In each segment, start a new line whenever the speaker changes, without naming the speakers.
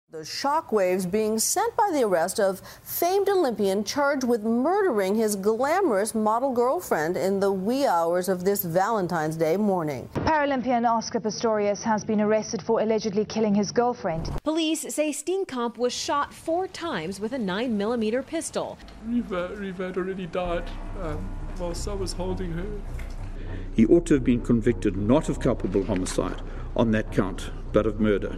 The shockwaves being sent by the arrest of famed Olympian charged with murdering his glamorous model girlfriend in the wee hours of this Valentine's Day morning.
Paralympian Oscar Pistorius has been arrested for allegedly killing his girlfriend.
Police say Steenkamp was shot 4 times with a 9mm pistol.
Riva had already died whilst I was holding her.
He ought to have been convicted not of culpable homicide on that count, but of murder.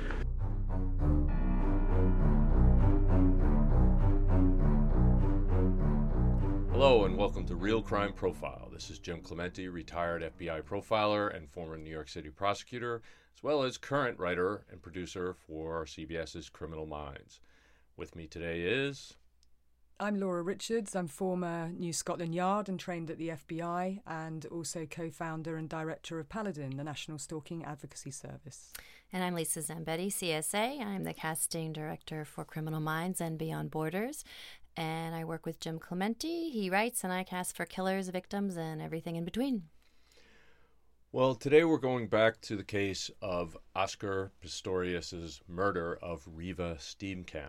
Hello and welcome to Real Crime Profile. This is Jim Clemente, retired FBI profiler and former New York City prosecutor, as well as current writer and producer for CBS's Criminal Minds. With me today is...
I'm Laura Richards. I'm former New Scotland Yard and trained at the FBI, and also co-founder and director of Paladin, the National Stalking Advocacy Service.
And I'm Lisa Zambetti, CSA. I'm the casting director for Criminal Minds and Beyond Borders. And I work with Jim Clemente. He writes and I cast for killers, victims, and everything in between.
Well, today we're going back to the case of Oscar Pistorius' murder of Riva Steenkamp.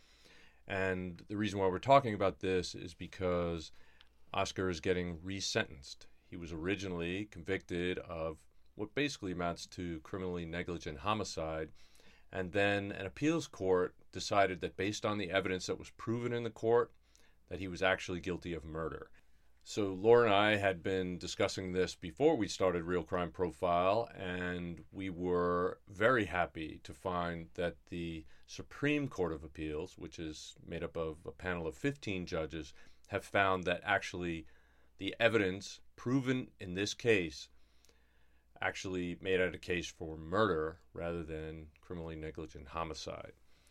And the reason why we're talking about this is because Oscar is getting resentenced. He was originally convicted of what basically amounts to criminally negligent homicide, and then an appeals court decided that based on the evidence that was proven in the court, that he was actually guilty of murder. So Laura and I had been discussing this before we started Real Crime Profile, and we were very happy to find that the Supreme Court of Appeals, which is made up of a panel of 15 judges, have found that actually the evidence proven in this case actually made out a case for murder rather than criminally negligent homicide.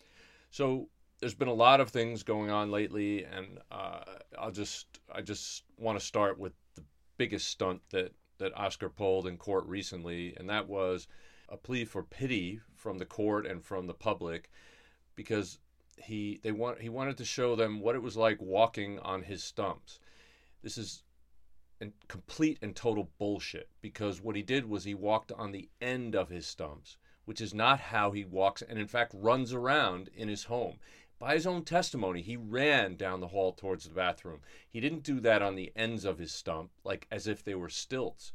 So there's been a lot of things going on lately, and I just want to start with the biggest stunt that Oscar pulled in court recently, and that was a plea for pity from the court and from the public, because he wanted to show them what it was like walking on his stumps. This is complete and total bullshit, because what he did was he walked on the end of his stumps, which is not how he walks, and in fact runs around in his home. By his own testimony, he ran down the hall towards the bathroom. He didn't do that on the ends of his stump, like as if they were stilts.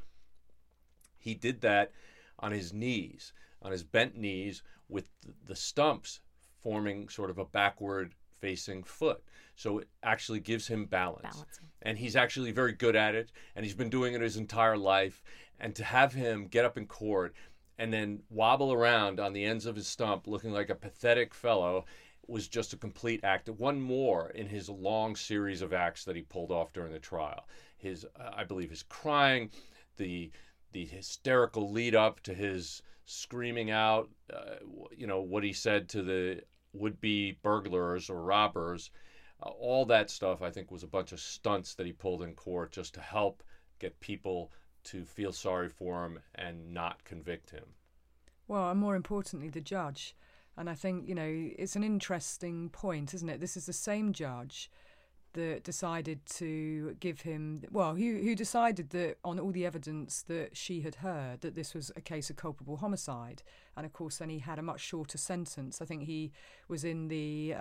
He did that on his knees, on his bent knees, with the stumps forming sort of a backward facing foot. So it actually gives him balance. And he's actually very good at it, and he's been doing it his entire life. And to have him get up in court and then wobble around on the ends of his stump looking like a pathetic fellow was just a complete act. One more in his long series of acts that he pulled off during the trial. His, I believe, his crying, the hysterical lead up to his screaming out, what he said to the would-be burglars or robbers. All that stuff, I think, was a bunch of stunts that he pulled in court just to help get people to feel sorry for him and not convict him.
Well, and more importantly, the judge. And I think, it's an interesting point, isn't it? This is the same judge that decided to give him, who decided that on all the evidence that she had heard that this was a case of culpable homicide. And of course, then he had a much shorter sentence. I think he was in the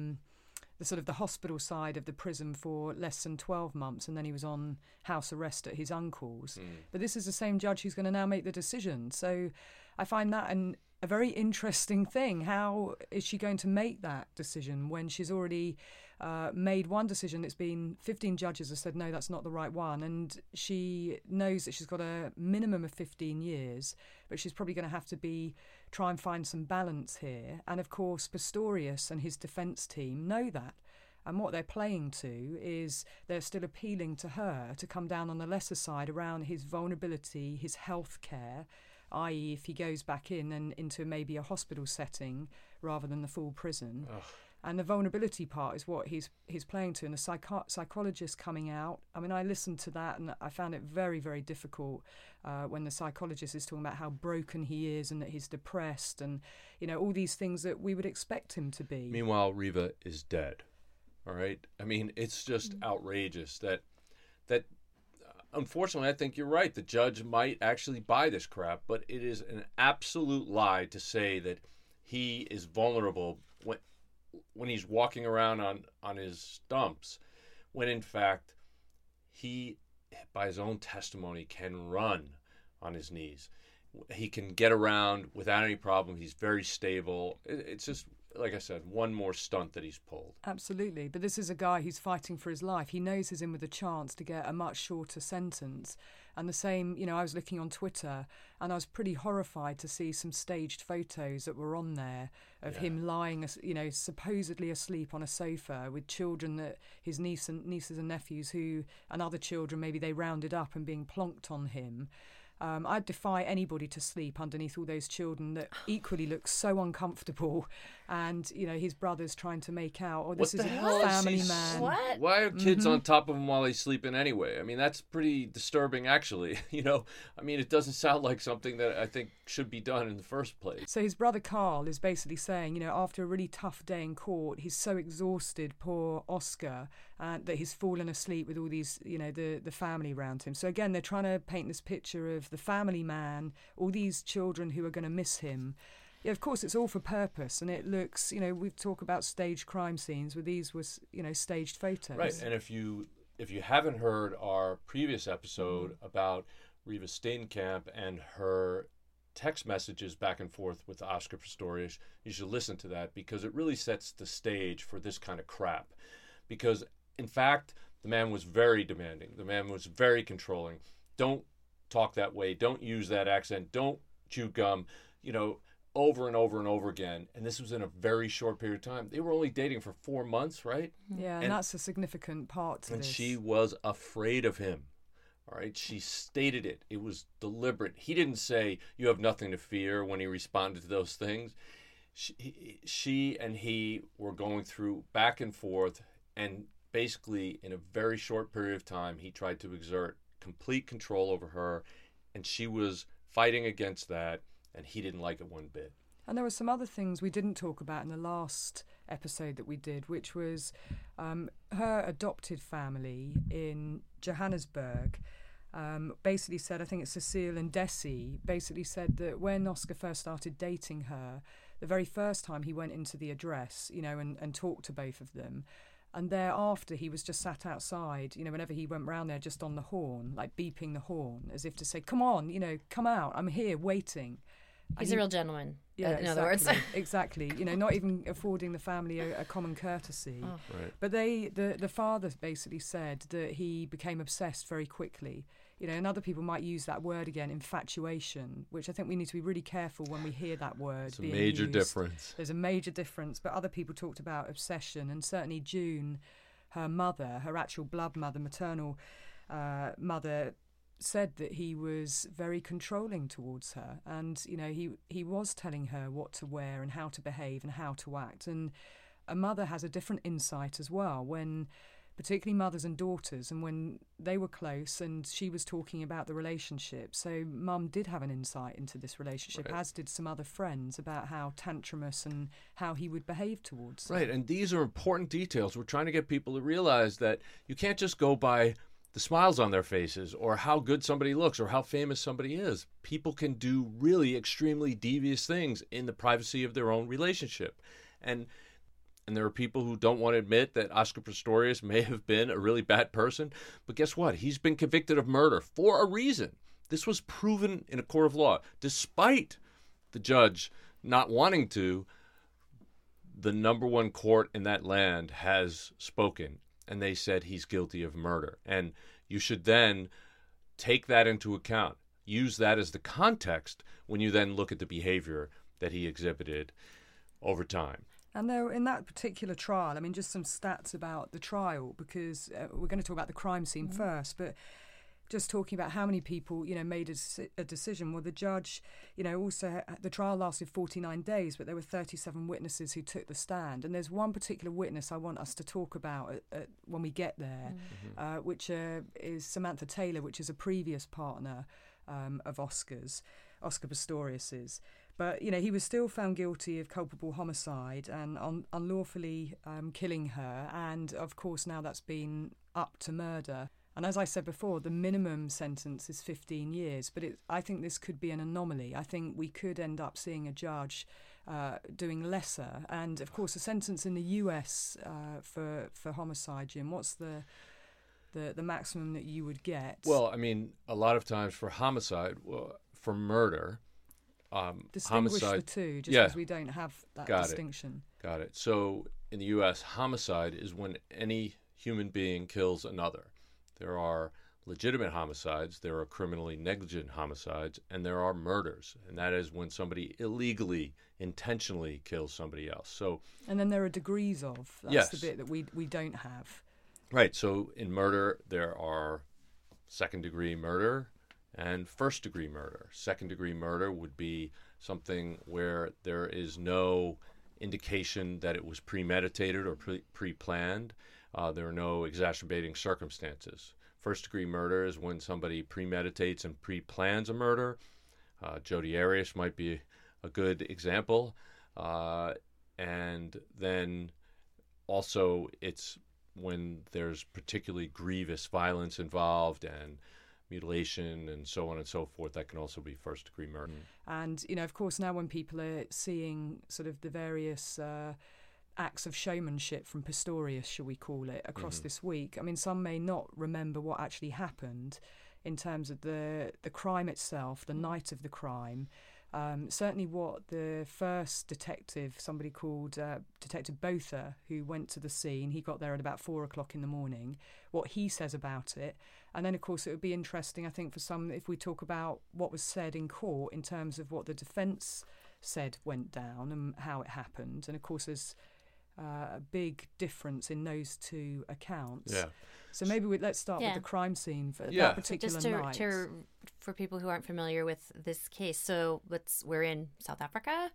sort of the hospital side of the prison for less than 12 months, and then he was on house arrest at his uncle's. But this is the same judge who's going to now make the decision. So I find that a very interesting thing. How is she going to make that decision when she's already made one decision? It's been 15 judges have said, no, that's not the right one. And she knows that she's got a minimum of 15 years, but she's probably going to have to try and find some balance here. And of course, Pistorius and his defence team know that. And what they're playing to is they're still appealing to her to come down on the lesser side around his vulnerability, his health care, i.e. if he goes back in and into maybe a hospital setting rather than the full prison. Ugh. And the vulnerability part is what he's playing to. And the psychologist coming out, I mean, I listened to that and I found it very, very difficult when the psychologist is talking about how broken he is and that he's depressed and, all these things that we would expect him to be.
Meanwhile, Riva is dead. All right? I mean, it's just outrageous that unfortunately, I think you're right. The judge might actually buy this crap, but it is an absolute lie to say that he is vulnerable when he's walking around on his stumps, when in fact he, by his own testimony, can run on his knees. He can get around without any problem. He's very stable. It's just, like I said, one more stunt that he's pulled.
Absolutely. But this is a guy who's fighting for his life. He knows he's in with a chance to get a much shorter sentence. And the same, I was looking on Twitter and I was pretty horrified to see some staged photos that were on there of him lying, supposedly asleep on a sofa with children, that his nieces and nephews and other children, maybe they rounded up and being plonked on him. I'd defy anybody to sleep underneath all those children that equally look so uncomfortable. And, his brother's trying to make out, this is a family man.
What?
Why are kids on top of him while he's sleeping anyway? I mean, that's pretty disturbing, actually. It doesn't sound like something that I think should be done in the first place.
So his brother Carl is basically saying, after a really tough day in court, he's so exhausted, poor Oscar, that he's fallen asleep with all these, the family around him. So again, they're trying to paint this picture of the family man, all these children who are going to miss him. Yeah, of course, it's all for purpose, and it looks, we talk about staged crime scenes, where these was, staged photos.
Right, and if you haven't heard our previous episode about Riva Steenkamp and her text messages back and forth with Oscar Pistorius, you should listen to that, because it really sets the stage for this kind of crap. Because, in fact, the man was very demanding. The man was very controlling. Don't talk that way. Don't use that accent. Don't chew gum. Over and over and over again. And this was in a very short period of time. They were only dating for 4 months, right?
Yeah, and that's a significant part to
this. And she was afraid of him. All right? She stated it. It was deliberate. He didn't say, "You have nothing to fear," when he responded to those things. She and he were going through back and forth, and basically in a very short period of time, he tried to exert complete control over her, and she was fighting against that. And he didn't like it one bit.
And there were some other things we didn't talk about in the last episode that we did, which was her adopted family in Johannesburg basically said, I think it's Cecile and Desi, basically said that when Oscar first started dating her, the very first time he went into the address, and talked to both of them, and thereafter he was just sat outside, whenever he went round there, just on the horn, like beeping the horn, as if to say, come on, come out, I'm here waiting.
He's a real gentleman, in other words.
Exactly. Not even affording the family a common courtesy.
Oh.
Right.
But the father basically said that he became obsessed very quickly. And other people might use that word again, infatuation, which I think we need to be really careful when we hear that word.
It's a major difference.
There's a major difference. But other people talked about obsession. And certainly June, her mother, her actual blood mother, maternal mother, said that he was very controlling towards her, and he was telling her what to wear and how to behave and how to act. And a mother has a different insight as well, when particularly mothers and daughters, and when they were close and she was talking about the relationship. So mum did have an insight into this relationship, as did some other friends, about how tantrumous and how he would behave towards her.
Right, and these are important details. We're trying to get people to realize that you can't just go by the smiles on their faces, or how good somebody looks, or how famous somebody is. People can do really extremely devious things in the privacy of their own relationship. And there are people who don't want to admit that Oscar Pistorius may have been a really bad person. But guess what? He's been convicted of murder for a reason. This was proven in a court of law. Despite the judge not wanting to, the number one court in that land has spoken. And they said he's guilty of murder. And you should then take that into account. Use that as the context when you then look at the behavior that he exhibited over time.
And there, in that particular trial, just some stats about the trial, because we're going to talk about the crime scene first, but just talking about how many people, made a decision. Well, the judge, also, the trial lasted 49 days, but there were 37 witnesses who took the stand. And there's one particular witness I want us to talk about when we get there, which is Samantha Taylor, which is a previous partner of Oscar Pistorius's. But, he was still found guilty of culpable homicide and unlawfully killing her. And, of course, now that's been up to murder. And as I said before, the minimum sentence is 15 years. But I think this could be an anomaly. I think we could end up seeing a judge doing lesser. And of course, a sentence in the US for homicide, Jim, what's the maximum that you would get?
Well, I mean, a lot of times for homicide, for murder,
distinguish
homicide,
the two, just because we don't have that distinction.
Got it. So in the U.S., homicide is when any human being kills another. There are legitimate homicides, there are criminally negligent homicides, and there are murders. And that is when somebody illegally, intentionally kills somebody else. So,
and then there are degrees of. That's the bit that we don't have.
Right. So in murder, there are second-degree murder and first-degree murder. Second-degree murder would be something where there is no indication that it was premeditated or pre-planned. There are no exacerbating circumstances. First-degree murder is when somebody premeditates and pre-plans a murder. Jodi Arias might be a good example. And then also it's when there's particularly grievous violence involved and mutilation and so on and so forth, that can also be first-degree murder.
And, of course, now when people are seeing sort of the various acts of showmanship from Pistorius, shall we call it, across this week, I mean, some may not remember what actually happened in terms of the crime itself, the night of the crime. Certainly what the first detective, somebody called Detective Botha, who went to the scene, he got there at about 4 o'clock in the morning, what he says about it. And then, of course, it would be interesting, I think, for some, if we talk about what was said in court in terms of what the defence said went down and how it happened. And, of course, there's a big difference in those two accounts.
Yeah.
So maybe let's start with the crime scene for that particular night.
Just for people who aren't familiar with this case, so we're in South Africa.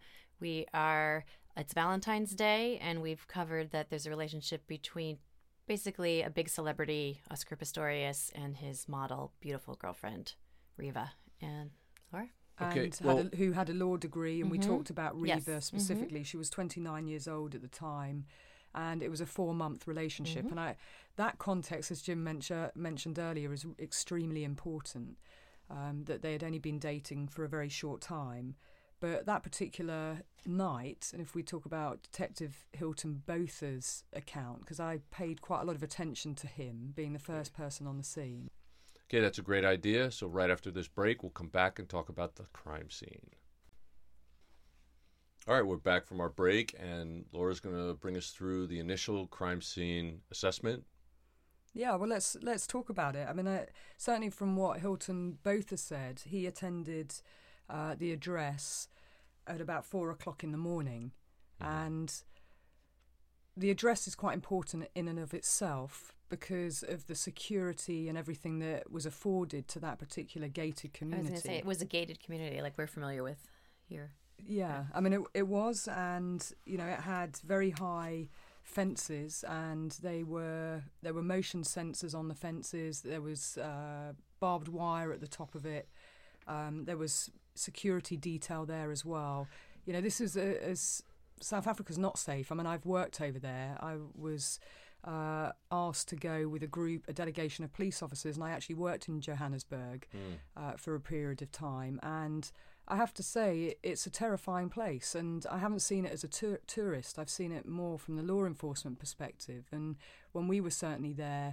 It's Valentine's Day, and we've covered that there's a relationship between basically a big celebrity, Oscar Pistorius, and his model, beautiful girlfriend, Riva. And Laura?
And who had a law degree, and we talked about Riva specifically. She was 29 years old at the time, and it was a 4-month relationship. And that context, as Jim mentioned earlier, is extremely important, that they had only been dating for a very short time. But that particular night, and if we talk about Detective Hilton Botha's account, because I paid quite a lot of attention to him, being the first person on the scene.
Okay, that's a great idea. So right after this break, we'll come back and talk about the crime scene. All right, we're back from our break, and Laura's going to bring us through the initial crime scene assessment.
Yeah, well, let's talk about it. I mean, certainly from what Hilton Botha said, he attended the address at about 4 o'clock in the morning, and the address is quite important in and of itself because of the security and everything that was afforded to that particular gated community.
I was going to say, it was a gated community like we're familiar with here.
Yeah, I mean, it was, and, it had very high fences, and there were motion sensors on the fences. There was barbed wire at the top of it. There was security detail there as well. This is as South Africa's not safe. I mean, I've worked over there. I was asked to go with a delegation of police officers, and I actually worked in Johannesburg for a period of time. And I have to say, it's a terrifying place, and I haven't seen it as a tourist. I've seen it more from the law enforcement perspective. And when we were certainly there,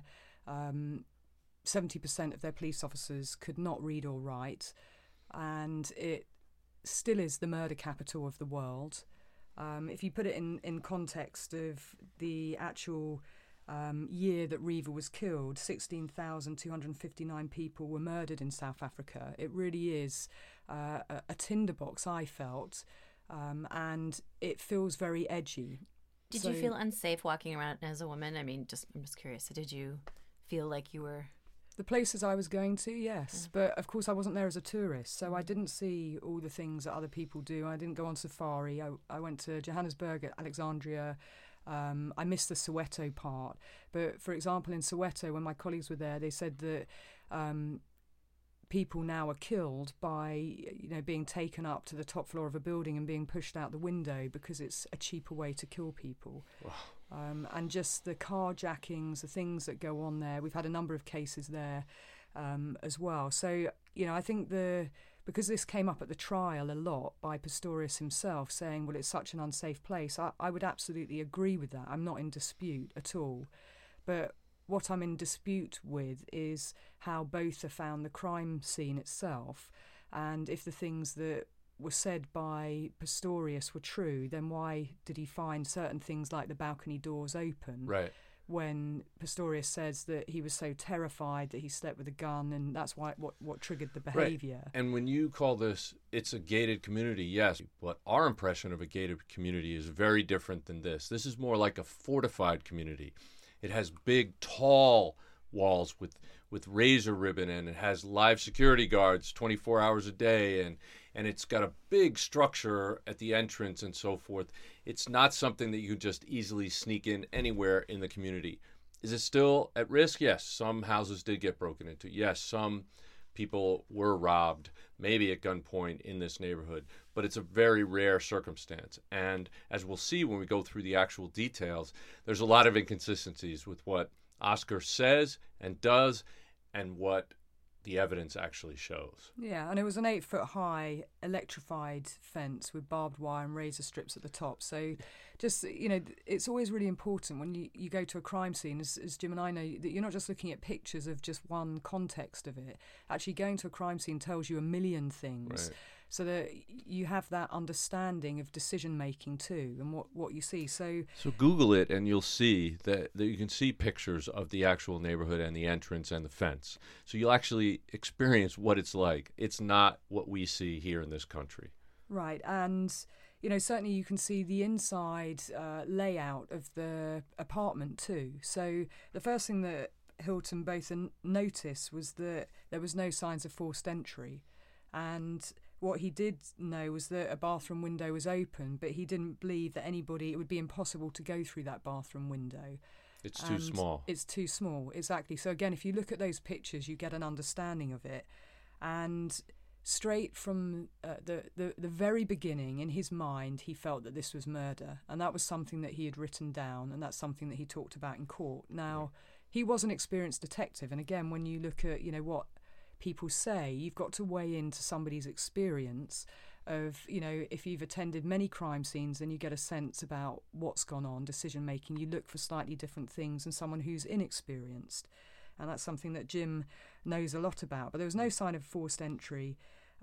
70% of their police officers could not read or write, and it still is the murder capital of the world. If you put it in context of the actual year that Riva was killed, 16,259 people were murdered in South Africa. It really is a tinderbox, I felt, and it feels very edgy.
Did you feel unsafe walking around as a woman? I mean, I'm just curious. Did you feel like you were...
The places I was going to, yes. But, of course, I wasn't there as a tourist, so I didn't see all the things that other people do. I didn't go on safari. I went to Johannesburg, Alexandria. I missed the Soweto part. But, for example, in Soweto, when my colleagues were there, they said that people now are killed by, being taken up to the top floor of a building and being pushed out the window because it's a cheaper way to kill people.
Wow.
And just the carjackings, the things that go on there. We've had a number of cases there as well. So, I think the because this came up at the trial a lot by Pistorius himself, saying, well, it's such an unsafe place, I would absolutely agree with that. I'm not in dispute at all. But what I'm in dispute with is how Botha found the crime scene itself, and if the things that were said by Pistorius were true, then why did he find certain things like the balcony doors open?
Right.
When Pistorius says that he was so terrified that he slept with a gun, and that's what triggered the behaviour.
Right. And when you call this, it's a gated community, yes, but our impression of a gated community is very different than this. This is more like a fortified community. It has big, tall walls with razor ribbon, and it has live security guards 24 hours a day, and it's got a big structure at the entrance and so forth. It's not something that you could just easily sneak in anywhere in the community. Is it still at risk? Yes. Some houses did get broken into. Yes, some people were robbed, maybe at gunpoint in this neighborhood, but it's a very rare circumstance. And as we'll see when we go through the actual details, there's a lot of inconsistencies with what Oscar says and does and what the evidence actually shows.
Yeah, and it was an 8-foot-high electrified fence with barbed wire and razor strips at the top. So just, it's always really important when you go to a crime scene, as Jim and I know, that you're not just looking at pictures of just one context of it. Actually, going to a crime scene tells you a million things.
Right.
So that you have that understanding of decision-making too, and what you see. So
Google it, and you'll see that you can see pictures of the actual neighborhood and the entrance and the fence. So you'll actually experience what it's like. It's not what we see here in this country.
Right, and certainly you can see the inside layout of the apartment too. So the first thing that Hilton Botha noticed was that there was no signs of forced entry, and what he did know was that a bathroom window was open, but he didn't believe that it would be impossible to go through that bathroom window.
It's too small.
It's too small, exactly. So again, if you look at those pictures, you get an understanding of it. And straight from the very beginning, in his mind, he felt that this was murder. And that was something that he had written down, and that's something that he talked about in court. Now, he was an experienced detective. And again, when you look at, what people say, you've got to weigh into somebody's experience of, if you've attended many crime scenes, then you get a sense about what's gone on, decision making. You look for slightly different things than someone who's inexperienced, and that's something that Jim knows a lot about. But there was no sign of forced entry.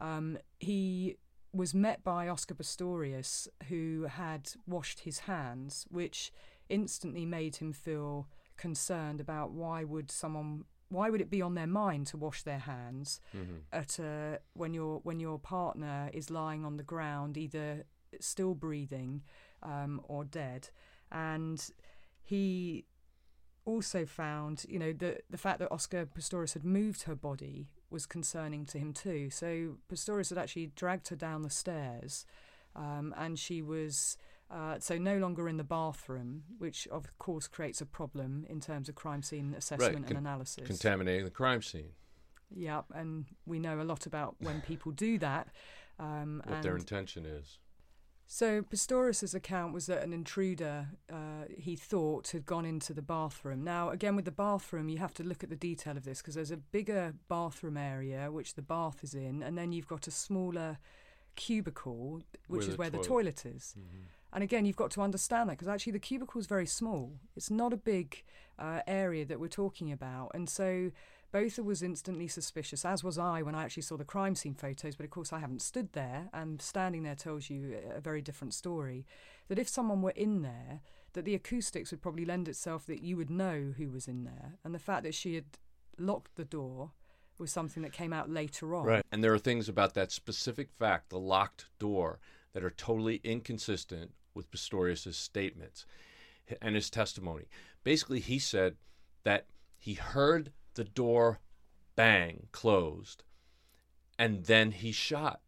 He was met by Oscar Pistorius, who had washed his hands, which instantly made him feel concerned about why would it be on their mind to wash their hands when your partner is lying on the ground, either still breathing or dead? And he also found, the fact that Oscar Pistorius had moved her body was concerning to him too. So Pistorius had actually dragged her down the stairs, and she was so no longer in the bathroom, which of course creates a problem in terms of crime scene assessment and analysis.
Contaminating the crime scene.
Yeah, and we know a lot about when people do that.
What their intention is.
So Pistorius's account was that an intruder, he thought, had gone into the bathroom. Now, again, with the bathroom, you have to look at the detail of this, because there's a bigger bathroom area, which the bath is in, and then you've got a smaller cubicle, which is where the toilet is. Mm-hmm. And again, you've got to understand that, because actually the cubicle is very small. It's not a big area that we're talking about. And so Botha was instantly suspicious, as was I when I actually saw the crime scene photos. But of course, I haven't stood there, and standing there tells you a very different story. That if someone were in there, that the acoustics would probably lend itself that you would know who was in there. And the fact that she had locked the door was something that came out later on.
Right. And there are things about that specific fact, the locked door, that are totally inconsistent with Pistorius' statements and his testimony. Basically, he said that he heard the door bang closed, and then he shot.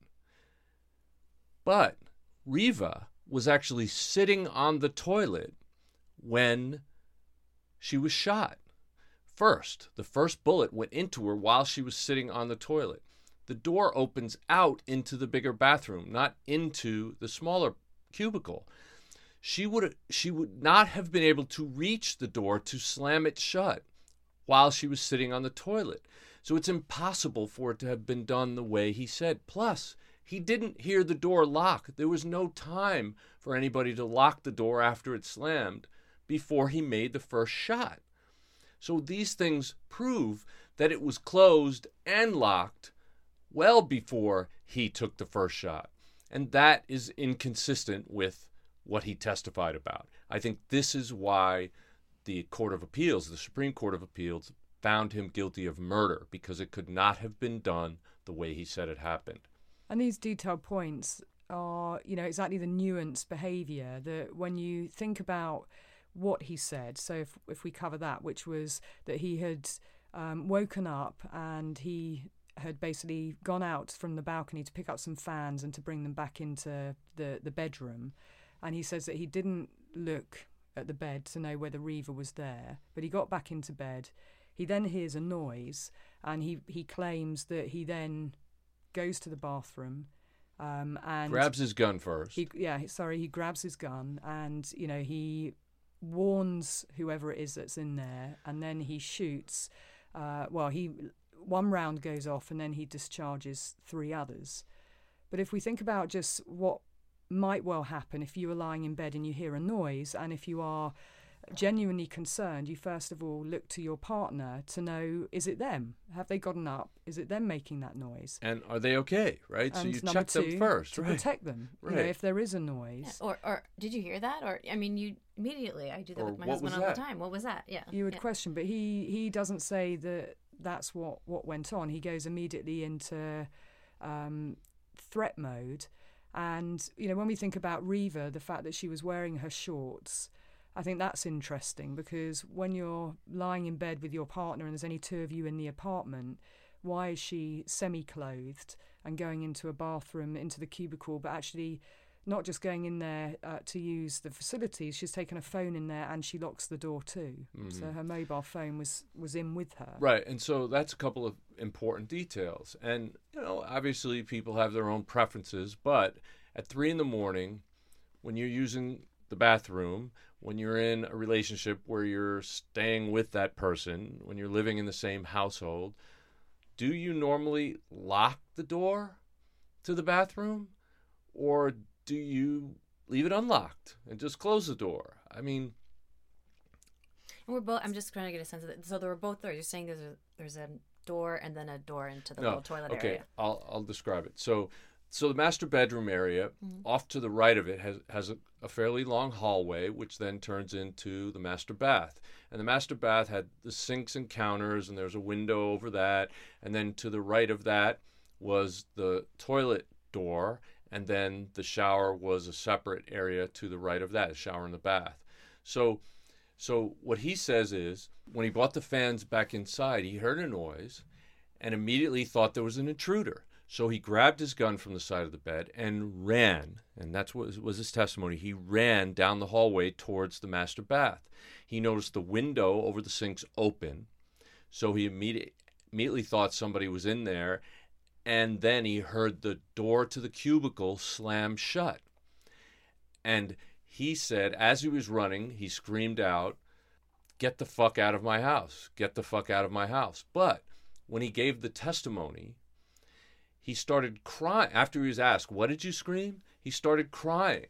But Riva was actually sitting on the toilet when she was shot. The first bullet went into her while she was sitting on the toilet. The door opens out into the bigger bathroom, not into the smaller cubicle. She would not have been able to reach the door to slam it shut while she was sitting on the toilet. So it's impossible for it to have been done the way he said. Plus, he didn't hear the door lock. There was no time for anybody to lock the door after it slammed before he made the first shot. So these things prove that it was closed and locked well before he took the first shot. And that is inconsistent with what he testified about. I think this is why the Court of Appeals, the Supreme Court of Appeals, found him guilty of murder, because it could not have been done the way he said it happened.
And these detailed points are, exactly the nuanced behaviour that when you think about what he said, so if we cover that, which was that he had woken up and he had basically gone out from the balcony to pick up some fans and to bring them back into the bedroom. And he says that he didn't look at the bed to know whether Reva was there, but he got back into bed. He then hears a noise, and he claims that he then goes to the bathroom and
grabs his gun first.
He grabs his gun, and he warns whoever it is that's in there, and then he shoots. One round goes off, and then he discharges 3 others. But if we think about just what might well happen if you are lying in bed and you hear a noise, and if you are genuinely concerned, you first of all look to your partner to know, is it them? Have they gotten up? Is it them making that noise?
And are they okay, right?
And
so you check them first,
to
right?
protect them,
right.
If there is a noise.
Yeah. Or did you hear that? Or, you immediately, I do that with my husband all the time. What was that? Yeah.
You would question, but he doesn't say that that's what went on. He goes immediately into threat mode. And, when we think about Reva, the fact that she was wearing her shorts, I think that's interesting, because when you're lying in bed with your partner and there's only 2 of you in the apartment, why is she semi-clothed and going into a bathroom, into the cubicle, but actually not just going in there to use the facilities, she's taken a phone in there and she locks the door too. Mm-hmm. So her mobile phone was in with her.
Right, and so that's a couple of important details. And, obviously people have their own preferences, but at 3 a.m, when you're using the bathroom, when you're in a relationship where you're staying with that person, when you're living in the same household, do you normally lock the door to the bathroom, or do you leave it unlocked and just close the door?
And we're both. I'm just trying to get a sense of it. So there were both doors. You're saying there's a door and then a door into the little toilet area.
Okay, I'll describe it. So the master bedroom area, off to the right of it, has a fairly long hallway, which then turns into the master bath. And the master bath had the sinks and counters, and there's a window over that. And then to the right of that was the toilet door, and then the shower was a separate area to the right of that, a shower and the bath. So what he says is, when he brought the fans back inside, he heard a noise and immediately thought there was an intruder. So he grabbed his gun from the side of the bed and ran, and that's what was his testimony. He ran down the hallway towards the master bath. He noticed the window over the sinks open, so he immediately thought somebody was in there, and then he heard the door to the cubicle slam shut. And he said, as he was running, he screamed out, "Get the fuck out of my house. Get the fuck out of my house." But when he gave the testimony, he started crying. After he was asked, "What did you scream?" He started crying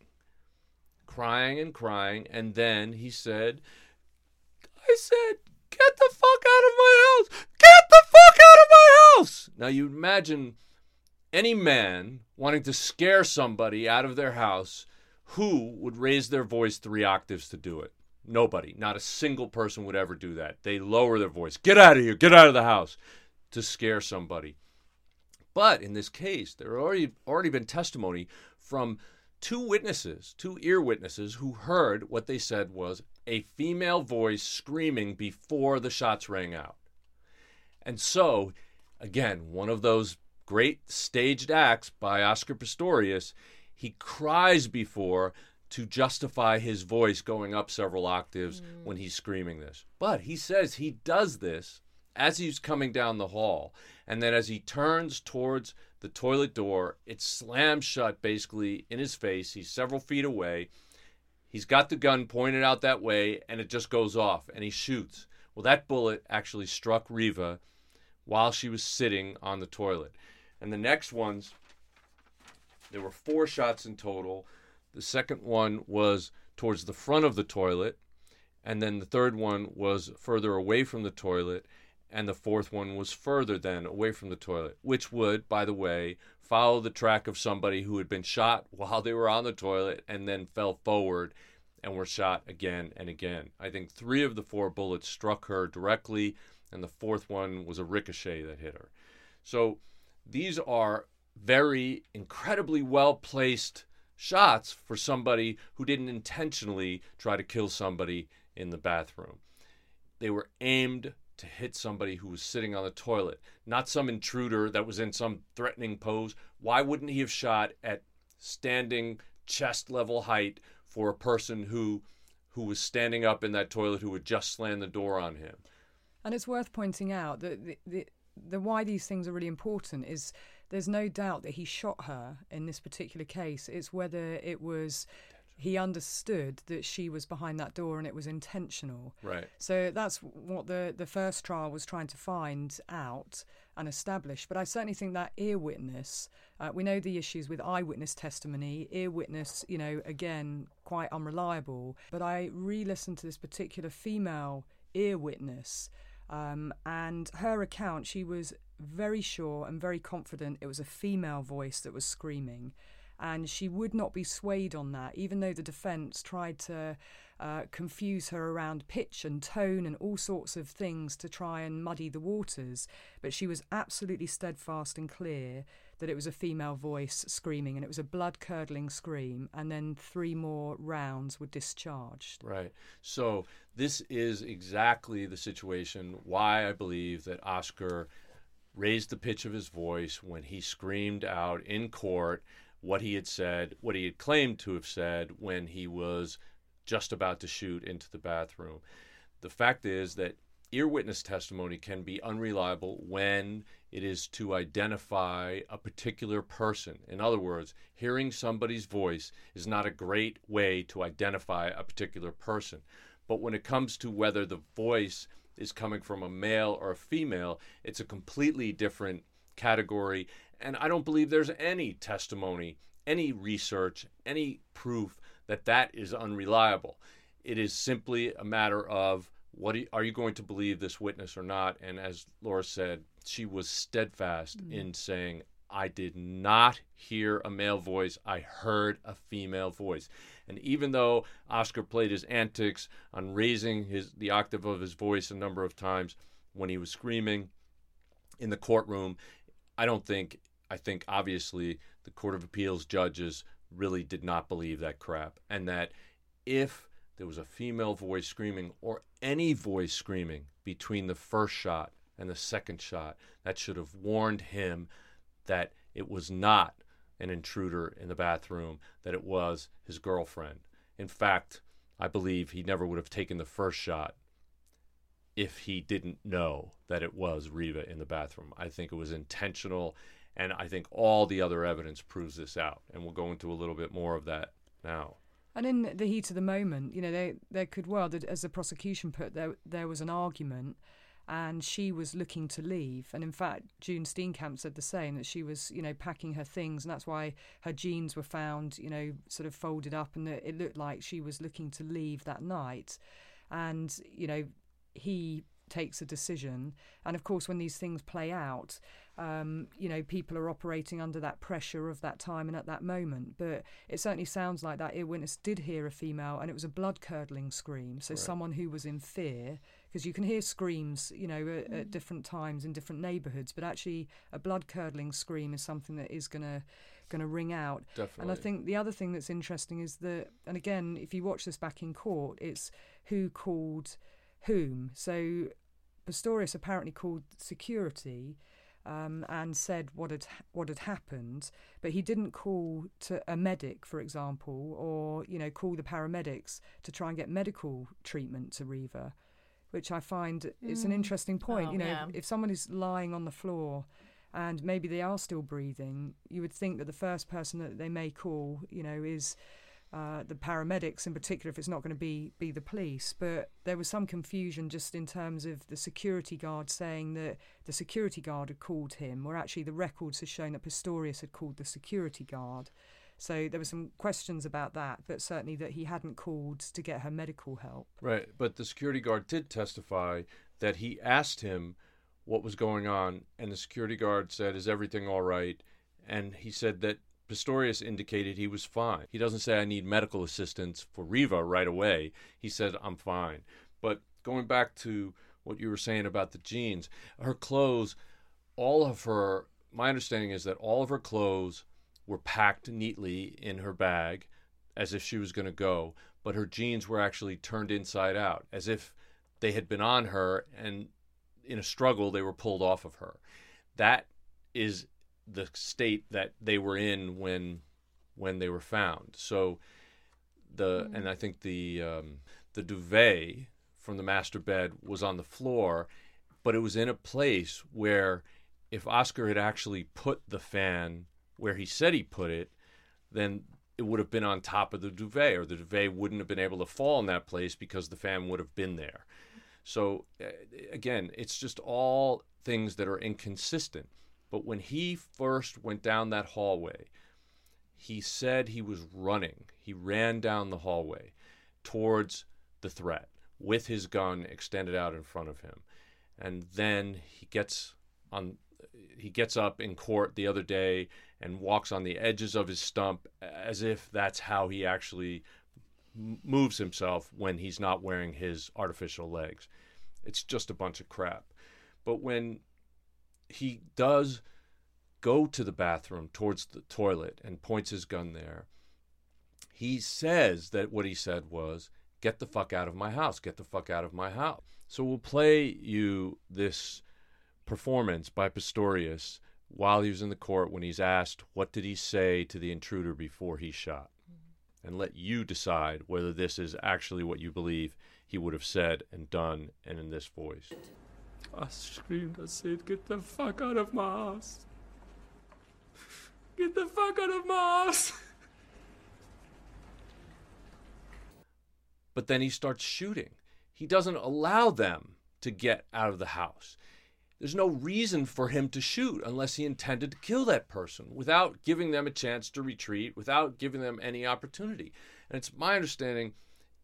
and crying. And then he said, "I said, get the fuck out of my house. Get the fuck out of my house." Now you imagine any man wanting to scare somebody out of their house, who would raise their voice 3 octaves to do it? Nobody. Not a single person would ever do that. They lower their voice. "Get out of here. Get out of the house," to scare somebody. But in this case, there had already been testimony from 2 ear witnesses, who heard what they said was a female voice screaming before the shots rang out. And so, again, one of those great staged acts by Oscar Pistorius, he cries before to justify his voice going up several octaves when he's screaming this. But he says he does this as he's coming down the hall. And then as he turns towards the toilet door, it slams shut basically in his face. He's several feet away. He's got the gun pointed out that way, and it just goes off, and he shoots. Well, that bullet actually struck Reva while she was sitting on the toilet. And the next ones, there were 4 shots in total. The second one was towards the front of the toilet, and then the third one was further away from the toilet, and the fourth one was further then away from the toilet, which would, by the way, follow the track of somebody who had been shot while they were on the toilet and then fell forward and were shot again and again. I think 3 of the 4 bullets struck her directly, and the fourth one was a ricochet that hit her. So these are very incredibly well-placed shots for somebody who didn't intentionally try to kill somebody in the bathroom. They were aimed to hit somebody who was sitting on the toilet, not some intruder that was in some threatening pose. Why wouldn't he have shot at standing chest level height for a person who was standing up in that toilet who had just slammed the door on him?
And it's worth pointing out that the why these things are really important is there's no doubt that he shot her in this particular case. It's whether it was he understood that she was behind that door and it was intentional.
Right.
So that's what the first trial was trying to find out and establish. But I certainly think that ear witness, we know the issues with eyewitness testimony. Ear witness, again, quite unreliable. But I re-listened to this particular female ear witness, and her account, she was very sure and very confident it was a female voice that was screaming. And she would not be swayed on that, even though the defence tried to confuse her around pitch and tone and all sorts of things to try and muddy the waters. But she was absolutely steadfast and clear that it was a female voice screaming, and it was a blood-curdling scream, and then 3 more rounds were discharged.
Right. So this is exactly the situation why I believe that Oscar raised the pitch of his voice when he screamed out in court what he had said, what he had claimed to have said when he was just about to shoot into the bathroom. The fact is that ear witness testimony can be unreliable when it is to identify a particular person. In other words, hearing somebody's voice is not a great way to identify a particular person. But when it comes to whether the voice is coming from a male or a female, it's a completely different category. And I don't believe there's any testimony, any research, any proof that that is unreliable. It is simply a matter of are you going to believe this witness or not? And as Laura said, she was steadfast in saying, I did not hear a male voice. I heard a female voice. And even though Oscar played his antics on raising the octave of his voice a number of times when he was screaming in the courtroom, I think obviously the Court of Appeals judges really did not believe that crap. And that if there was a female voice screaming or any voice screaming between the first shot and the second shot, that should have warned him that it was not an intruder in the bathroom, that it was his girlfriend. In fact, I believe he never would have taken the first shot if he didn't know that it was Riva in the bathroom. I think it was intentional, and I think all the other evidence proves this out. And we'll go into a little bit more of that now.
And in the heat of the moment, they could as the prosecution put, there was an argument, and she was looking to leave. And in fact, June Steenkamp said the same, that she was, packing her things, and that's why her jeans were found, sort of folded up, and it looked like she was looking to leave that night. And, he takes a decision. And of course, when these things play out, people are operating under that pressure of that time and at that moment. But it certainly sounds like that ear witness did hear a female, and it was a blood-curdling scream. So Someone who was in fear, because you can hear screams, at different times in different neighbourhoods, but actually a blood-curdling scream is something that is going to ring out.
Definitely.
And I think the other thing that's interesting is that, and again, if you watch this back in court, it's who called whom. So Pistorius apparently called security and said what had happened, but he didn't call to a medic, for example, or call the paramedics to try and get medical treatment to Riva, which I find is an interesting point. If someone is lying on the floor and maybe they are still breathing, you would think that the first person that they may call, is the paramedics in particular, if it's not going to be the police. But there was some confusion just in terms of the security guard saying that the security guard had called him, where actually the records had shown that Pistorius had called the security guard. So there were some questions about that, but certainly that he hadn't called to get her medical help.
Right, but the security guard did testify that he asked him what was going on, and the security guard said, "Is everything all right?" And he said that Pistorius indicated he was fine. He doesn't say, "I need medical assistance for Riva right away." He said, "I'm fine." But going back to what you were saying about the jeans, her clothes, my understanding is that all of her clothes were packed neatly in her bag as if she was going to go, but her jeans were actually turned inside out, as if they had been on her and in a struggle they were pulled off of her. That is the state that they were in when they were found. So and I think the duvet from the master bed was on the floor, but it was in a place where if Oscar had actually put the fan where he said he put it, then it would have been on top of the duvet, or the duvet wouldn't have been able to fall in that place because the fan would have been there. So again, it's just all things that are inconsistent. But when he first went down that hallway, he said he was running. He ran down the hallway towards the threat with his gun extended out in front of him. And then he gets up in court the other day and walks on the edges of his stump as if that's how he actually moves himself when he's not wearing his artificial legs. It's just a bunch of crap. But when he does go to the bathroom towards the toilet and points his gun there, he says that what he said was, "Get the fuck out of my house, get the fuck out of my house." So we'll play you this performance by Pistorius while he was in the court when he's asked what did he say to the intruder before he shot, and let you decide whether this is actually what you believe he would have said and done, and in this voice.
I screamed, I said, "Get the fuck out of my house. Get the fuck out of my house."
But then he starts shooting. He doesn't allow them to get out of the house. There's no reason for him to shoot unless he intended to kill that person without giving them a chance to retreat, without giving them any opportunity. And it's my understanding,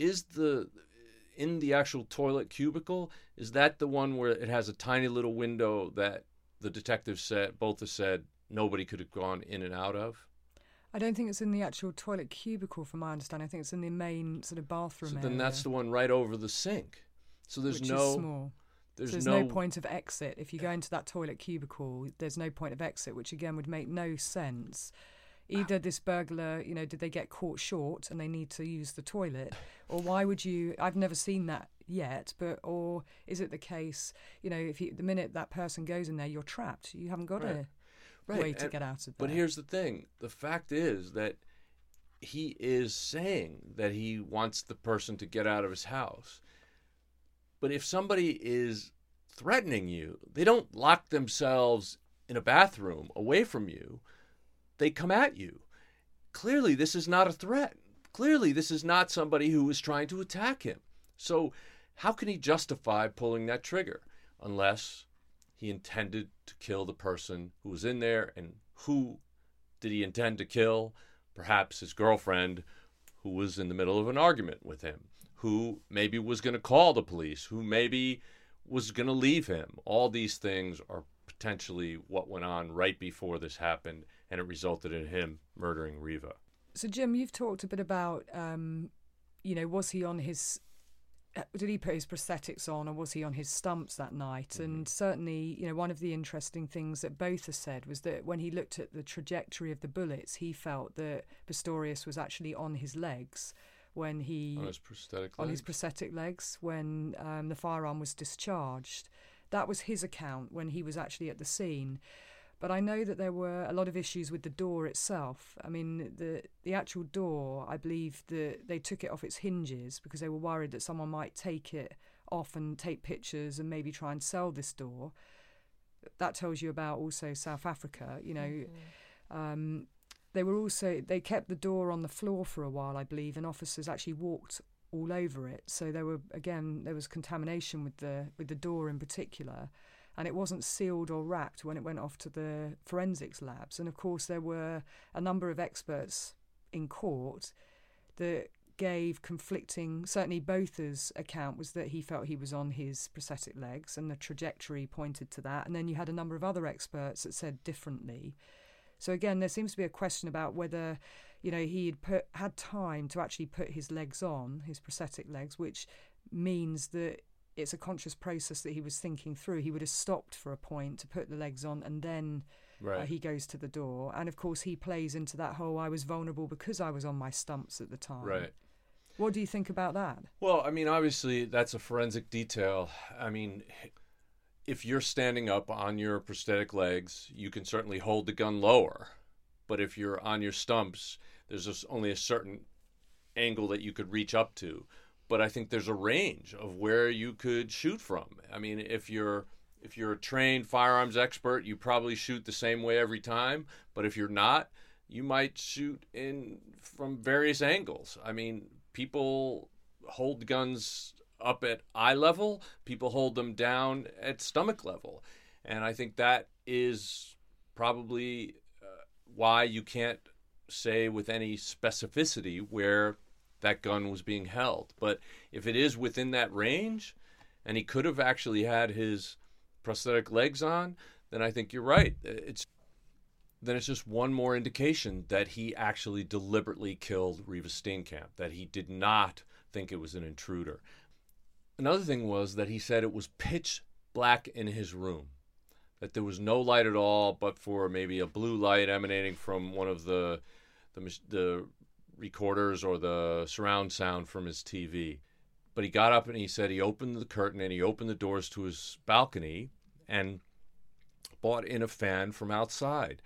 in the actual toilet cubicle, is that the one where it has a tiny little window that the detectives both have said nobody could have gone in and out of?
I don't think it's in the actual toilet cubicle, from my understanding. I think it's in the main sort of bathroom area.
So then that's the one right over the sink. So
which is small. There's no point of exit. If you go into that toilet cubicle, there's no point of exit, which again would make no sense. Either this burglar, did they get caught short and they need to use the toilet? Or why would you... I've never seen that yet, or is it the case, the minute that person goes in there, you're trapped. You haven't got a way to get out of there.
But here's the thing. The fact is that he is saying that he wants the person to get out of his house. But if somebody is threatening you, they don't lock themselves in a bathroom away from you. They come at you. Clearly, this is not a threat. Clearly, this is not somebody who is trying to attack him. So how can he justify pulling that trigger unless he intended to kill the person who was in there? And who did he intend to kill? Perhaps his girlfriend, who was in the middle of an argument with him, who maybe was going to call the police, who maybe was going to leave him. All these things are potentially what went on right before this happened, and it resulted in him murdering Riva.
So, Jim, you've talked a bit about, was he on his... Did he put his prosthetics on, or was he on his stumps that night? Mm-hmm. And certainly, one of the interesting things that both have said was that when he looked at the trajectory of the bullets, he felt that Pistorius was actually on his legs when he...
On his prosthetic legs?
On his prosthetic legs when the firearm was discharged. That was his account when he was actually at the scene. But I know that there were a lot of issues with the door itself. I mean, the actual door, I believe that they took it off its hinges because they were worried that someone might take it off and take pictures and maybe try and sell this door. That tells you about also South Africa, They kept the door on the floor for a while, I believe, and officers actually walked all over it. So there was contamination with the door in particular, and it wasn't sealed or wrapped when it went off to the forensics labs. And of course there were a number of experts in court that gave conflicting, certainly Botha's account was that he felt he was on his prosthetic legs and the trajectory pointed to that, and then you had a number of other experts that said differently. So again, there seems to be a question about whether, he had time to actually put his legs on, his prosthetic legs, which means that it's a conscious process that he was thinking through. He would have stopped for a point to put the legs on, and then he goes to the door. And of course, he plays into that whole "I was vulnerable because I was on my stumps at the time."
Right.
What do you think about that?
Well, I mean, obviously, that's a forensic detail. I mean, if you're standing up on your prosthetic legs, you can certainly hold the gun lower. But if you're on your stumps, there's just only a certain angle that you could reach up to. But I think there's a range of where you could shoot from. I mean, if you're a trained firearms expert, you probably shoot the same way every time. But if you're not, you might shoot from various angles. I mean, people hold guns up at eye level. People hold them down at stomach level. And I think that is probably why you can't say with any specificity where that gun was being held. But if it is within that range, and he could have actually had his prosthetic legs on, then I think you're right. It's just one more indication that he actually deliberately killed Reeva Steenkamp, that he did not think it was an intruder. Another thing was that he said it was pitch black in his room, that there was no light at all but for maybe a blue light emanating from one of the recorders or the surround sound from his TV. But he got up and he said he opened the curtain and he opened the doors to his balcony and brought in a fan from outside.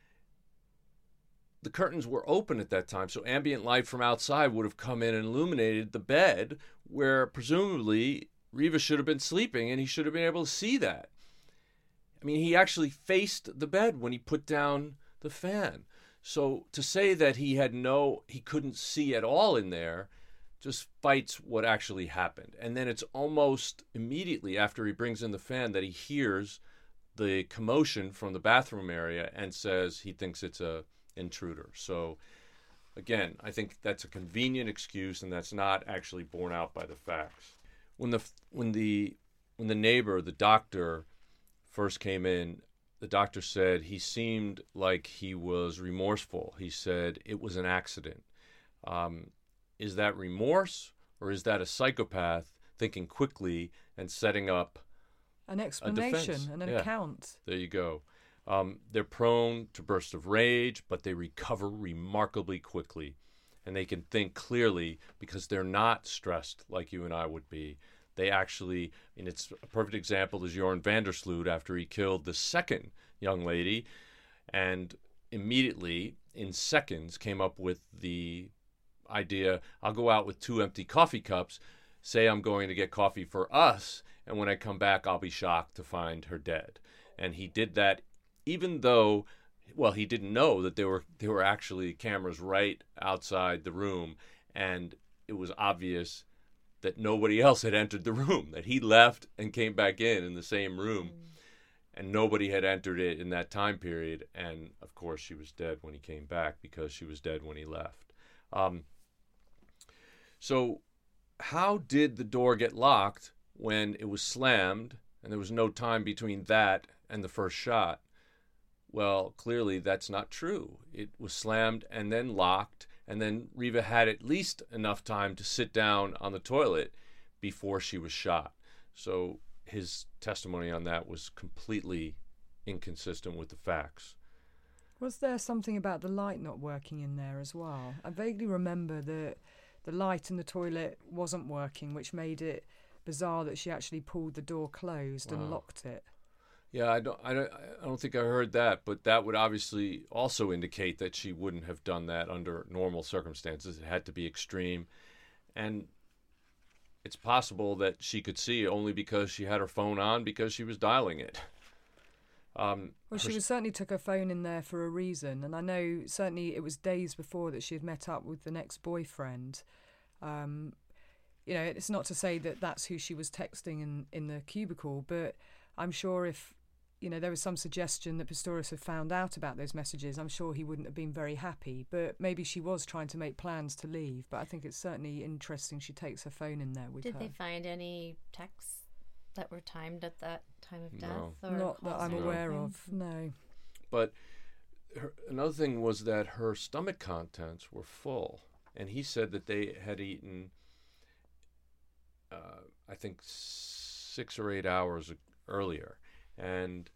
The curtains were open at that time, so ambient light from outside would have come in and illuminated the bed where presumably Reeva should have been sleeping, and he should have been able to see that. I mean, he actually faced the bed when he put down the fan. So to say that he couldn't see at all in there just fights what actually happened. And then it's almost immediately after he brings in the fan that he hears the commotion from the bathroom area and says he thinks it's a intruder. So again, I think that's a convenient excuse, and that's not actually borne out by the facts. When the neighbor, the doctor, first came in, the doctor said he seemed like he was remorseful. He said it was an accident. Is that remorse, or is that a psychopath thinking quickly and setting up
an explanation and an account?
There you go. They're prone to bursts of rage, but they recover remarkably quickly. And they can think clearly because they're not stressed like you and I would be. They actually, and it's a perfect example is Joran van der Sloot after he killed the second young lady, and immediately, in seconds, came up with the idea, I'll go out with 2 empty coffee cups, say I'm going to get coffee for us, and when I come back, I'll be shocked to find her dead. And he did that even though, well, he didn't know that there were actually cameras right outside the room, and it was obvious that nobody else had entered the room, that he left and came back in the same room, and nobody had entered it in that time period. And, of course, she was dead when he came back because she was dead when he left. So how did the door get locked when it was slammed and there was no time between that and the first shot? Well, clearly that's not true. It was slammed and then locked, and then Reeva had at least enough time to sit down on the toilet before she was shot. So his testimony on that was completely inconsistent with the facts.
Was there something about the light not working in there as well? I vaguely remember that the light in the toilet wasn't working, which made it bizarre that she actually pulled the door closed and locked it.
Yeah, I don't think I heard that, but that would obviously also indicate that she wouldn't have done that under normal circumstances. It had to be extreme, and it's possible that she could see only because she had her phone on because she was dialing it.
Well, she certainly took her phone in there for a reason, and I know certainly it was days before that she had met up with the next boyfriend. It's not to say that that's who she was texting in the cubicle, but I'm sure if there was some suggestion that Pistorius had found out about those messages, I'm sure he wouldn't have been very happy. But maybe she was trying to make plans to leave. But I think it's certainly interesting she takes her phone in there with her.
Did they find any texts that were timed at that time of death?
No.
Or
Not that I'm aware of, no.
But another thing was that her stomach contents were full. And he said that they had eaten, I think, 6 or 8 hours earlier. And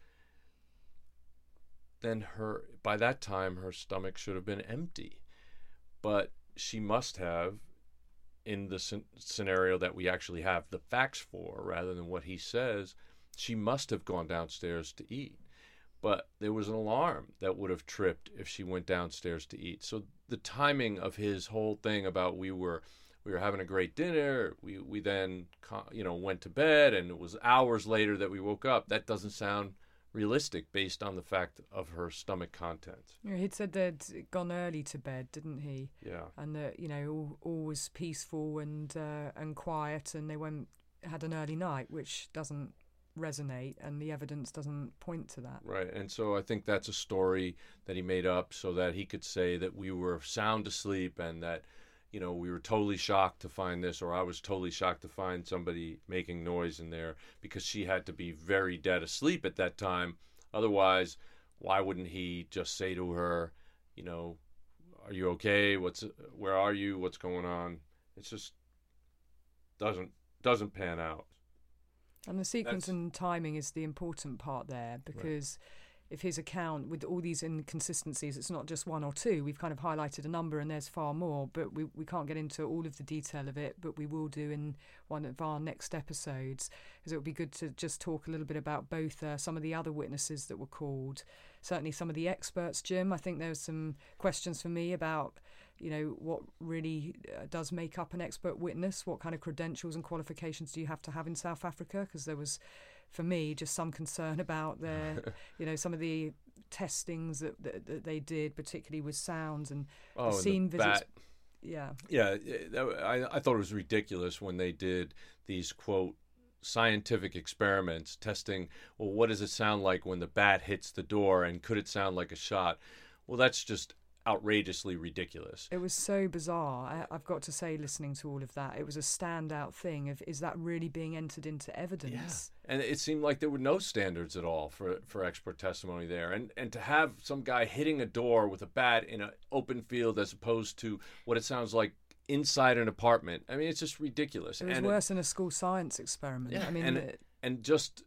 then by that time, her stomach should have been empty. But she must have, in the scenario that we actually have the facts for, rather than what he says, she must have gone downstairs to eat. But there was an alarm that would have tripped if she went downstairs to eat. So the timing of his whole thing about we were having a great dinner, we then went to bed, and it was hours later that we woke up, that doesn't sound realistic based on the fact of her stomach contents.
Yeah, he'd said they'd gone early to bed, didn't he?
Yeah.
And that all was peaceful and quiet, and they had an early night, which doesn't resonate, and the evidence doesn't point to that.
Right, and so I think that's a story that he made up so that he could say that we were sound asleep and that we were totally shocked to find this, or I was totally shocked to find somebody making noise in there, because she had to be very dead asleep at that time. Otherwise, why wouldn't he just say to her, are you okay? Where are you? What's going on? It just doesn't pan out.
And the sequence and timing is the important part there, because if his account, with all these inconsistencies, it's not just one or two. We've kind of highlighted a number, and there's far more, but we can't get into all of the detail of it, but we will do in one of our next episodes, because it would be good to just talk a little bit about both some of the other witnesses that were called, certainly some of the experts, Jim. I think there were some questions for me about, what really does make up an expert witness, what kind of credentials and qualifications do you have to have in South Africa, because there was, for me, just some concern about their, some of the testings that they did, particularly with sounds and the scene visits. Yeah.
I thought it was ridiculous when they did these, quote, scientific experiments testing, well, what does it sound like when the bat hits the door, and could it sound like a shot? Well, that's just outrageously ridiculous.
It was so bizarre. I've got to say, listening to all of that, it was a standout thing of, is that really being entered into evidence?
Yeah. And it seemed like there were no standards at all for expert testimony there. And to have some guy hitting a door with a bat in an open field as opposed to what it sounds like inside an apartment, I mean, it's just ridiculous.
It was worse than a school science experiment.
Yeah,
I mean,
and just,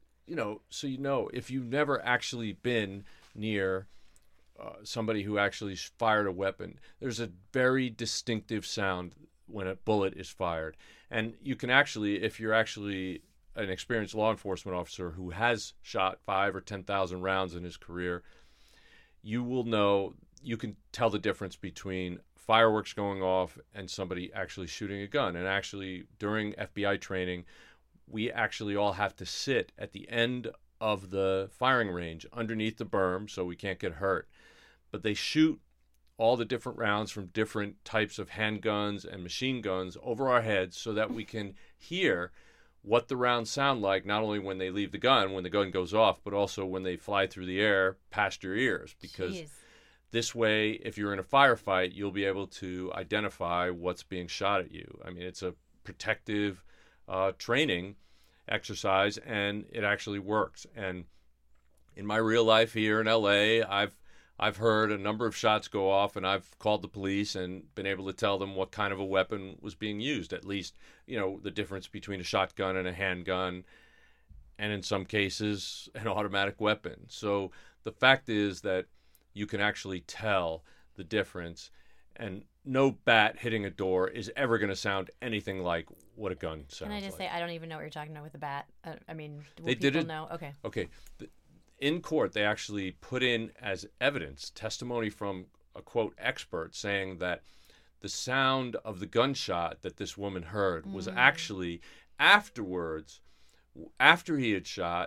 so if you've never actually been near somebody who actually fired a weapon, there's a very distinctive sound when a bullet is fired. And you can actually, if you're actually an experienced law enforcement officer who has shot 5,000 or 10,000 rounds in his career, you will know, you can tell the difference between fireworks going off and somebody actually shooting a gun. And actually, during FBI training, we actually all have to sit at the end of the firing range underneath the berm so we can't get hurt. But they shoot all the different rounds from different types of handguns and machine guns over our heads so that we can hear what the rounds sound like, not only when they leave the gun, when the gun goes off, but also when they fly through the air past your ears. Because this way, if you're in a firefight, you'll be able to identify what's being shot at you. I mean, it's a protective training exercise, and it actually works. And in my real life here in LA, I've heard a number of shots go off, and I've called the police and been able to tell them what kind of a weapon was being used, at least, the difference between a shotgun and a handgun, and in some cases, an automatic weapon. So the fact is that you can actually tell the difference, and no bat hitting a door is ever going to sound anything like what a gun sounds like.
Can I just say, I don't even know what you're talking about with a bat. I mean,
will
people know?
Okay. In court, they actually put in as evidence testimony from a, quote, expert saying that the sound of the gunshot that this woman heard was actually afterwards, after he had shot,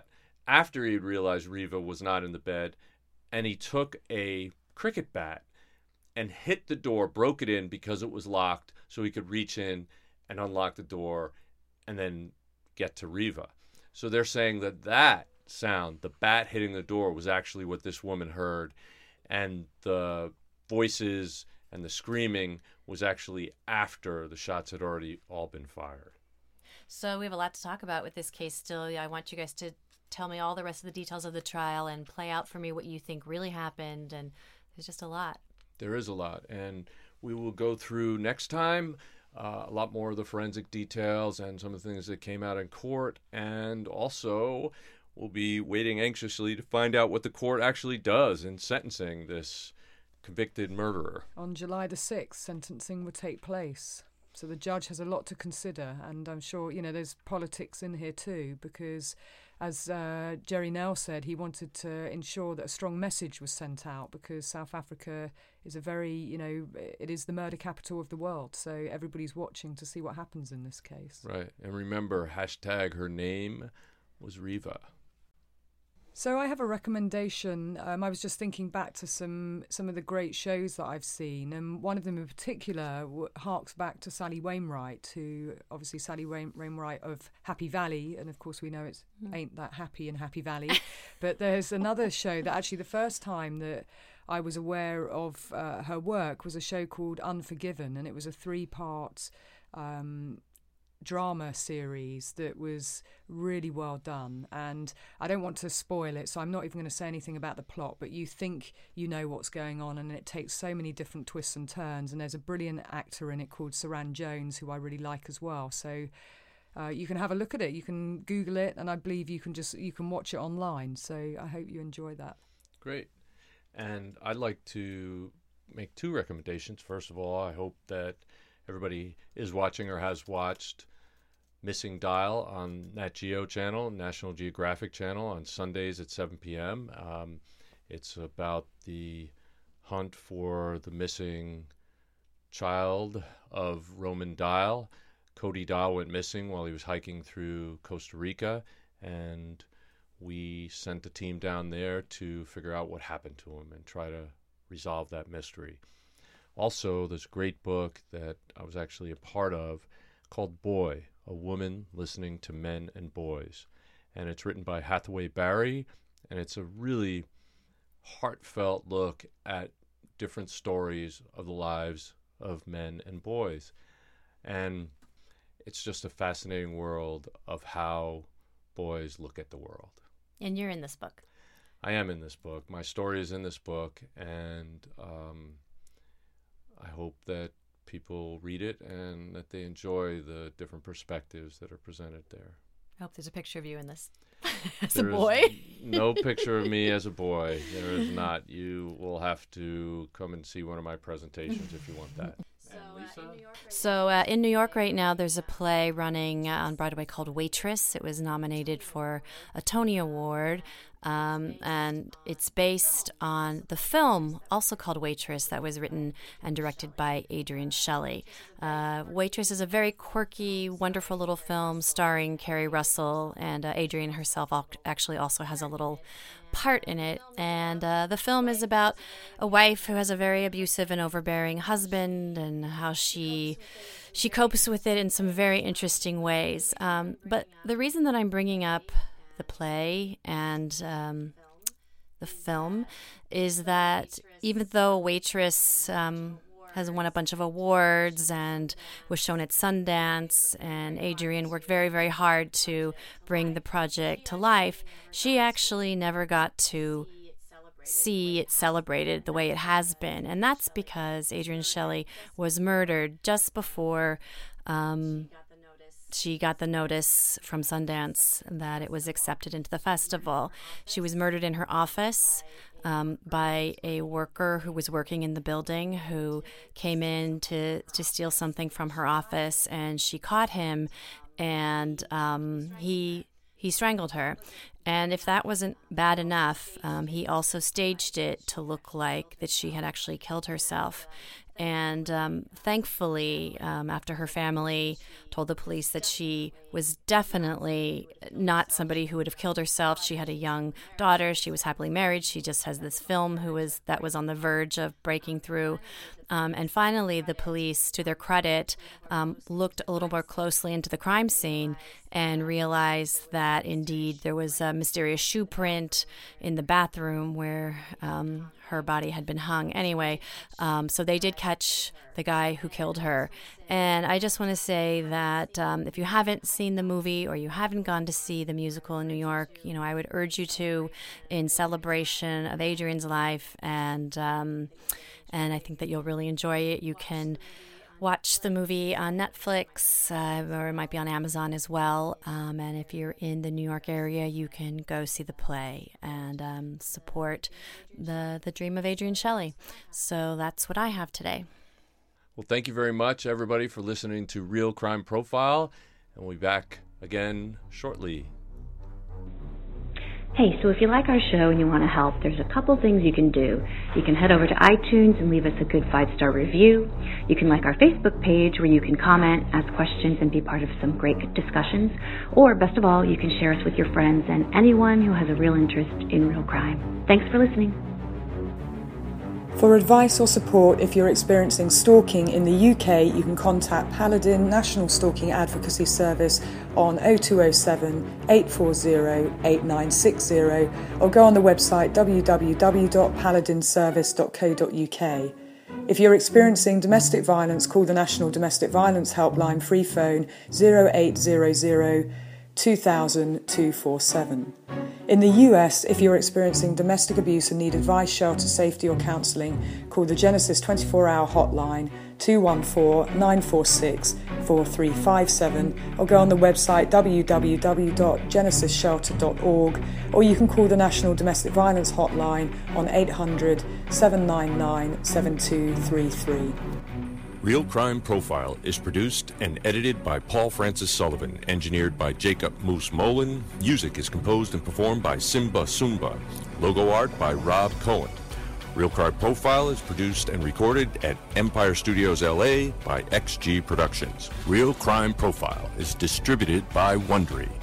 after he realized Riva was not in the bed, and he took a cricket bat and hit the door, broke it in because it was locked, so he could reach in and unlock the door and then get to Riva. So they're saying that sound, the bat hitting the door, was actually what this woman heard, and the voices and the screaming was actually after the shots had already all been fired.
So we have a lot to talk about with this case still. I want you guys to tell me all the rest of the details of the trial and play out for me what you think really happened, and there's just a lot. There
is a lot, and we will go through next time a lot more of the forensic details and some of the things that came out in court, and also we'll be waiting anxiously to find out what the court actually does in sentencing this convicted murderer.
On July the 6th, sentencing will take place. So the judge has a lot to consider, and I'm sure, there's politics in here too, because as Jerry Nell said, he wanted to ensure that a strong message was sent out, because South Africa is a very, it is the murder capital of the world, so everybody's watching to see what happens in this case.
Right, and remember, #her name was Riva.
So I have a recommendation. I was just thinking back to some of the great shows that I've seen, and one of them in particular harks back to Sally Wainwright, who obviously Sally Wainwright of Happy Valley, and of course we know it ain't that happy in Happy Valley, but there's another show that actually the first time that I was aware of her work was a show called Unforgiven, and it was a 3-part drama series that was really well done, and I don't want to spoil it, so I'm not even going to say anything about the plot, but you think you know what's going on, and it takes so many different twists and turns, and there's a brilliant actor in it called Saran Jones, who I really like as well. So you can have a look at it, you can Google it, and I believe you can watch it online, so I hope you enjoy that.
Great. And I'd like to make 2 recommendations. First of all, I hope that everybody is watching or has watched Missing Dial on Nat Geo channel, National Geographic channel, on Sundays at 7 p.m. It's about the hunt for the missing child of Roman Dial. Cody Dial went missing while he was hiking through Costa Rica, and we sent a team down there to figure out what happened to him and try to resolve that mystery. Also, there's a great book that I was actually a part of called Boy, A Woman Listening to Men and Boys. And it's written by Hathaway Barry, and it's a really heartfelt look at different stories of the lives of men and boys. And it's just a fascinating world of how boys look at the world.
And you're in this book.
I am in this book. My story is in this book, and I hope that people read it and that they enjoy the different perspectives that are presented there.
I hope there's a picture of you in this as a boy.
No picture of me as a boy. There is not. You will have to come and see one of my presentations if you want that.
So in New York right now, there's a play running on Broadway called Waitress. It was nominated for a Tony Award, and it's based on the film also called Waitress that was written and directed by Adrian Shelley. Waitress is a very quirky, wonderful little film starring Kerry Russell, and Adrian herself actually also has a little part in it. And the film is about a wife who has a very abusive and overbearing husband, and how she copes with it in some very interesting ways. But the reason that I'm bringing up the play and the film is that even though Waitress has won a bunch of awards and was shown at Sundance, and Adrian worked very, very hard to bring the project to life, she actually never got to see it celebrated the way it has been. And that's because Adrian Shelley was murdered just before she got the notice from Sundance that it was accepted into the festival. She was murdered in her office by a worker who was working in the building, who came in to steal something from her office, and she caught him, and he strangled her. And if that wasn't bad enough, he also staged it to look like that she had actually killed herself. And thankfully, after her family told the police that she was definitely not somebody who would have killed herself, she had a young daughter, she was happily married, she just has this film that was on the verge of breaking through. And finally, the police, to their credit, looked a little more closely into the crime scene and realized that indeed there was a mysterious shoe print in the bathroom where her body had been hung. Anyway, so they did catch the guy who killed her. And I just want to say that if you haven't seen the movie or you haven't gone to see the musical in New York, I would urge you to, in celebration of Adrian's life, and I think that you'll really enjoy it. You can watch the movie on Netflix, or it might be on Amazon as well. And if you're in the New York area, you can go see the play and support the dream of Adrian Shelley. So that's what I have today.
Well, thank you very much, everybody, for listening to Real Crime Profile. And we'll be back again shortly.
Hey, so if you like our show and you want to help, there's a couple things you can do. You can head over to iTunes and leave us a good 5-star review. You can like our Facebook page where you can comment, ask questions, and be part of some great discussions. Or, best of all, you can share us with your friends and anyone who has a real interest in real crime. Thanks for listening.
For advice or support if you're experiencing stalking in the UK, you can contact Paladin National Stalking Advocacy Service on 0207 840 8960 or go on the website www.paladinservice.co.uk. If you're experiencing domestic violence, call the National Domestic Violence Helpline free phone 0800 2000 247. In the US, if you're experiencing domestic abuse and need advice, shelter, safety or counselling, call the Genesis 24-hour hotline 214-946-4357 or go on the website www.genesisshelter.org, or you can call the National Domestic Violence Hotline on 800 799 7233.
Real Crime Profile is produced and edited by Paul Francis Sullivan, engineered by Jacob Moose Molin. Music is composed and performed by Simba Sumba. Logo art by Rob Cohen. Real Crime Profile is produced and recorded at Empire Studios LA by XG Productions. Real Crime Profile is distributed by Wondery.